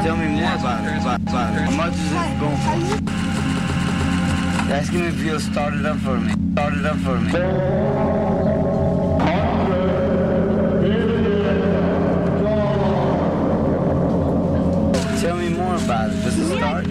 Tell me more about it. How much is it going for? Ask him if he'll start it up for me. Start it up for me. Tell me more about it. Does it start?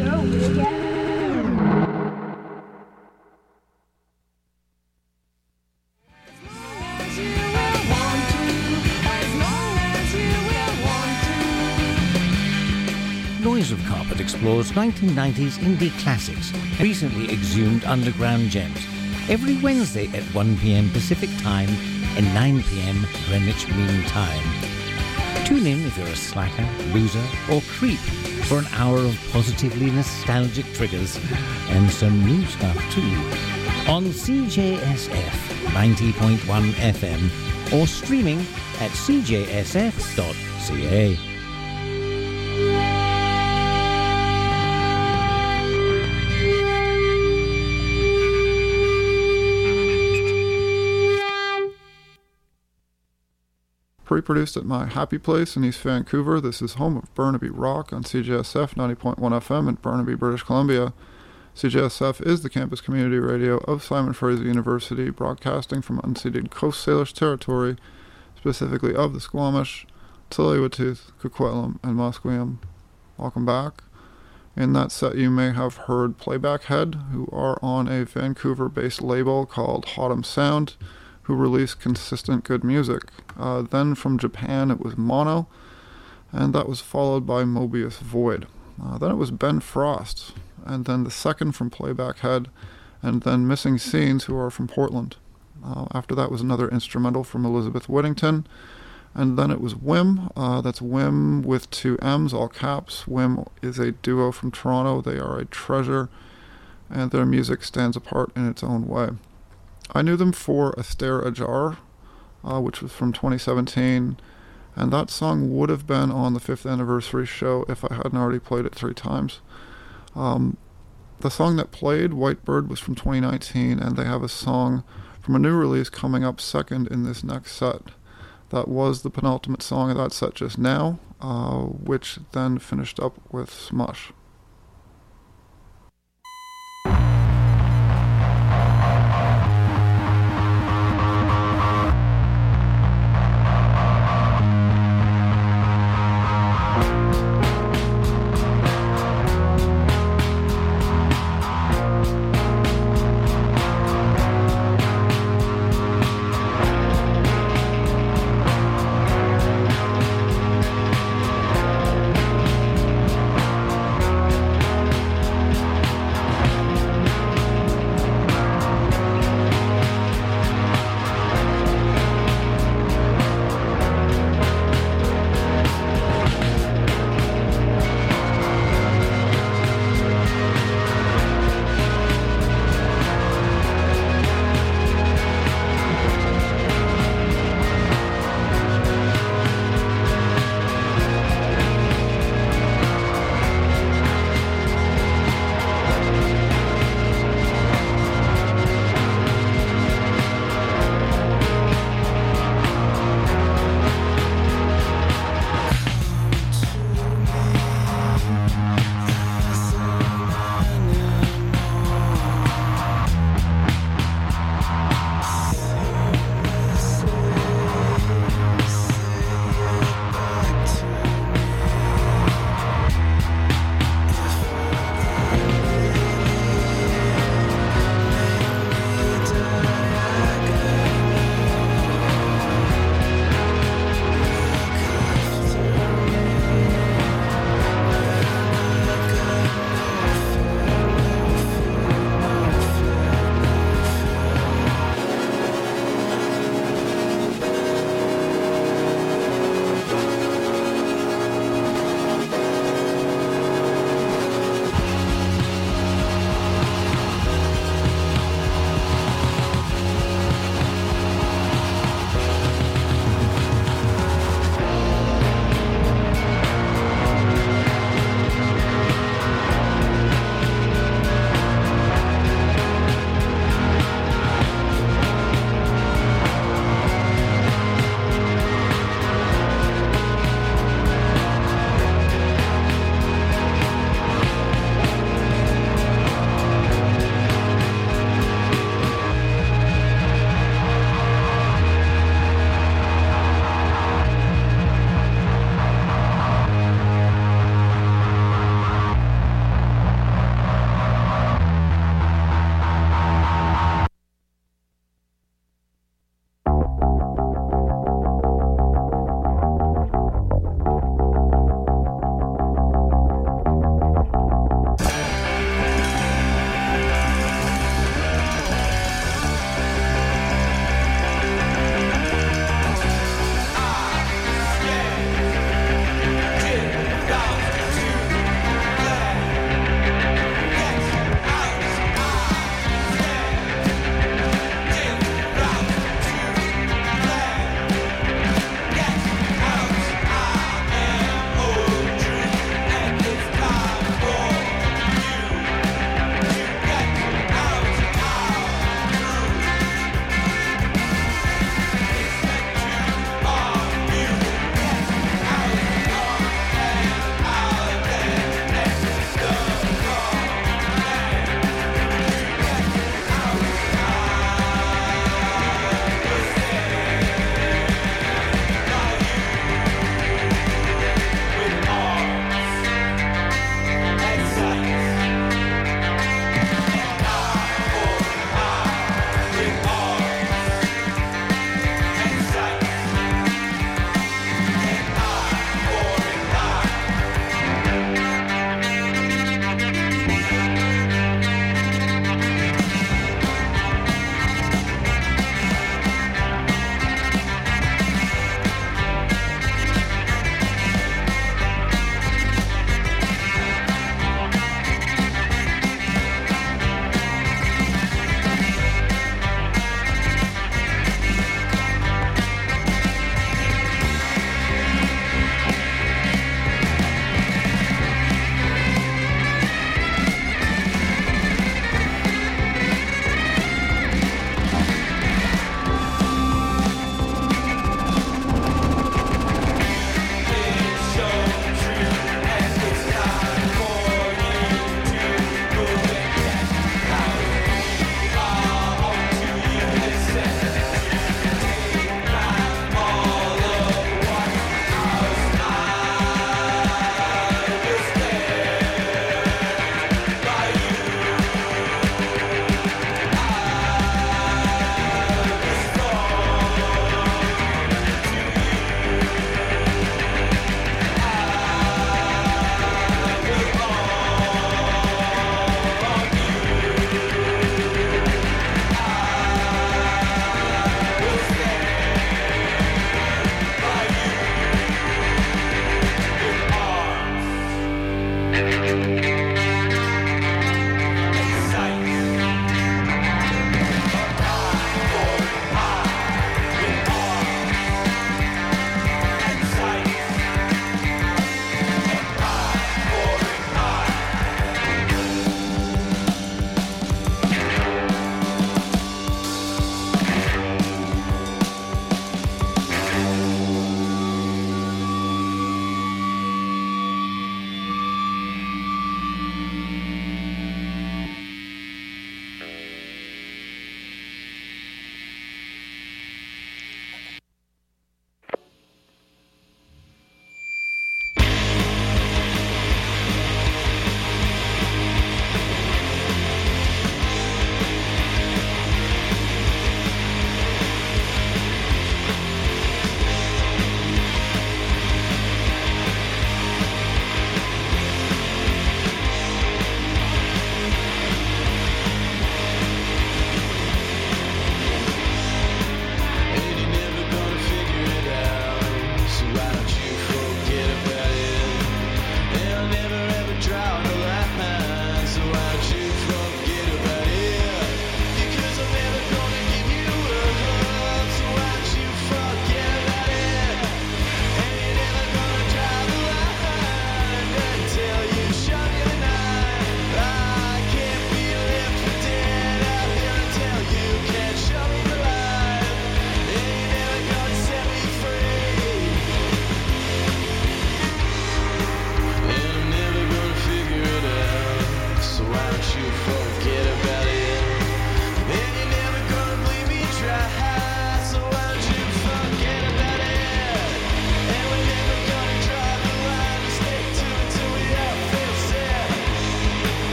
Noise of Carpet explores 1990s indie classics and recently exhumed underground gems every Wednesday at 1 p.m. Pacific Time and 9 p.m. Greenwich Mean Time. Tune in if you're a slacker, loser or creep for an hour of positively nostalgic triggers and some new stuff too on CJSF 90.1 FM or streaming at cjsf.ca. Pre-produced at my happy place in East Vancouver, this is home of Burnaby Rock on CJSF 90.1 FM in Burnaby, British Columbia. CJSF is the campus community radio of Simon Fraser University, broadcasting from unceded Coast Salish territory, specifically of the Squamish, Tsleil-Waututh, Coquitlam, and Musqueam. Welcome back. In that set you may have heard Playback Head, who are on a Vancouver-based label called Hotham Sound, who release consistent good music. Then from Japan it was Mono, and that was followed by Mobius Void. Then it was Ben Frost, and then the second from Playback Head, and then Missing Scenes, who are from Portland. After that was another instrumental from Elizabeth Whittington, and then it was Wim. That's Wim with 2 M's, all caps. Wim is a duo from Toronto. They are a treasure, and their music stands apart in its own way. I knew them for A Stare Ajar, which was from 2017, and that song would have been on the 5th anniversary show if I hadn't already played it 3 times. The song that played, Whitebird, was from 2019, and they have a song from a new release coming up second in this next set. That was the penultimate song of that set just now, which then finished up with Smush.